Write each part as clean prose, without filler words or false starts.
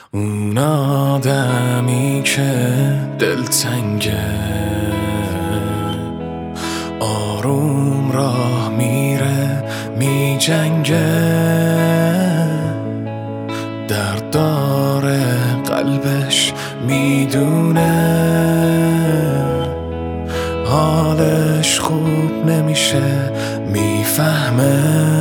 اون آدمی که دلتنگه آروم راه میره میجنگه، درد داره قلبش میدونه، حالش خوب نمیشه میفهمه.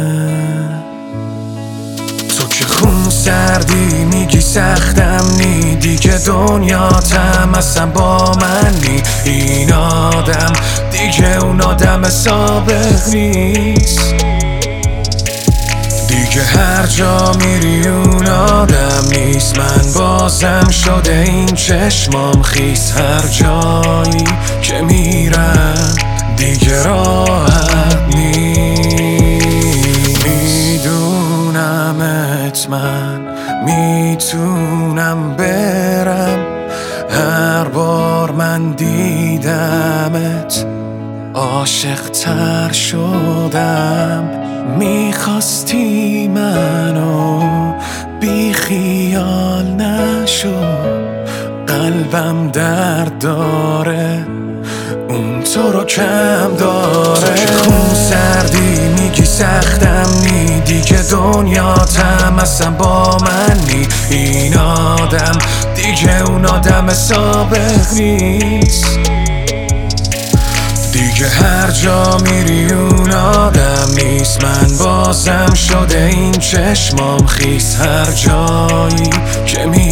تو که خون سردی میگی سختم نی، دیگه دنیاتم اصلا با من نی. این آدم دیگه اون آدم سابق نیست، دیگه هر جا میری اون آدم نیست. من بازم شده این چشمام خیس، هر جایی که میرم دیگه راحت نیست. میدونمت من میتونم برم، هر بار من دیدمت عاشق تر شدم. میخواستی منو بی خیال نشو، قلبم درد داره اون تو رو کم داره. تو خون سردی میگی سختم نی، دیگه دنیاتم اصلا با من نی. این آدم دیگه اون آدم سابق نیست، دیگه هر جا میری اون آدم نیست. من بازم شده این چشمام خیس، هر جایی که